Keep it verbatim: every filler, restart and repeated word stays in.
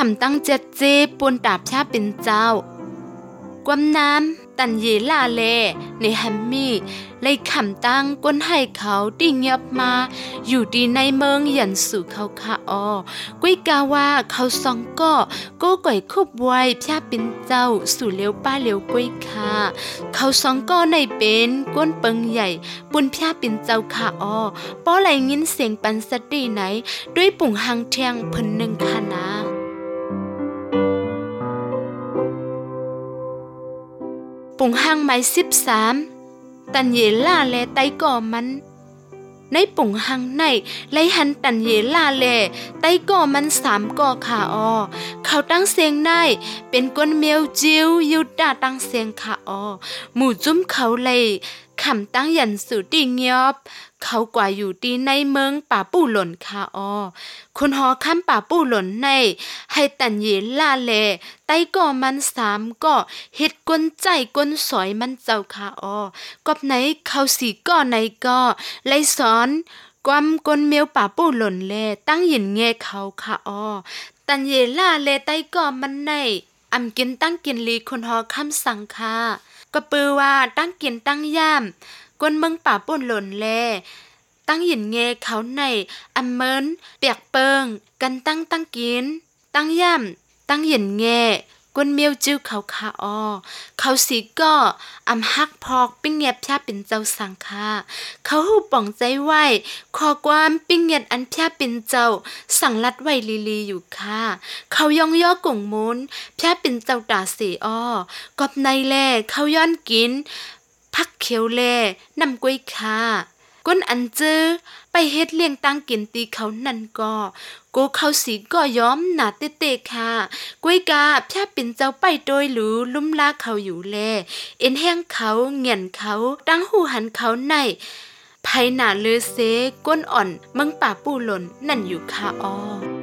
ำตั้งเจ็ดเจปนตาบชาเป็นเจ้ากวมน้ำตันเยลาเลในแฮมมี่เลยขำตั้งก้นให้เขาติเงียบมาอยู่ดีในเมืองยันสู่เขาค่ะออกุ้ยกาว่าเขาสองก็ก็ก่อยคุบไว้พาเป็นเจ้าสู่เลี้ยวป้าเลี้ยวกุ้ยค่ะเขาสองก็ในเป็นก้นเปิงใหญ่ปุนพาเป็นเจ้าค่ะออป้อไหลยินเสียงปันสติไหนด้วยปุ่งหังเทียงเพิ่นหนึ่งค่ะนะปุ่งห้างไม้สิบสามตันเยล่าแลไตก่อมันในปุ่งห้างในไลหันตันเยล่าแลไตก่อมันสามก่อขาออเขาตั้งเสียงในเป็นก้นเมียวจิวยุดดาตั้งเสียงขาออหมู่จุ้มเขาเลยขำตั้งยันสู่ตีเงียบเขากว่าอยู่ตีในเมืองป่าปู่หล่นคาออคนหอข้ามป่าปู่หล่นในให้ตันเยล่าแลไต้ก่อมันสามก่อเฮ็ดก้นใจก้นสอยมันเจ้าคาออกอบไหนเขาสีก่อในก่อไล่สอนความก้นเมียวป่าปู่หล่นแลตั้งยินแง่เขาคาออตันเยล่าแลไต้ก่อมันในอำกินตั้งกินลีคนหอข้ามสังคาก็ปือว่าตั้งกินตั้งย่ามกวนเมืองป่าป่นหล่นแลตั้งหยินเงเขาในอำเมินเปียกเปิงกันตั้งตั้งกินตั้งย่ำตั้งหยินเงกวนเมียวจิ้วเขาคาออเขาสีก็อำฮักพอกปิ้งเงียบพาเป็นเจ้าสังคาเขาหูป่องใจไว้ขอความปิ้งเงียดอันพาเป็นเจ้าสั่งลัดไว้ลีลีอยู่ค่ะเขาย่องย่อกงมุนพาเป็นเจ้าตาเสอ้อกอบในแลเขาย้อนกินพักเขียวแลนำกล้วยค่ะก้นอันเจอไปเฮ็ดเลี้ยงตั้งกินตีเขานั่นก็โกเขาสีก็ย้อมหนาเตเตค่ะกล้วยกาพาเป็นเจ้าไปโดยหรือลุ่มลาเขาอยู่แลเอ็นแห้งเขาเงียนเขาตั้งหูหันเขาในไผหนาเลือเซก้นอ่อนเมืองป่าปู่หล่นนั่นอยู่ค่ะออ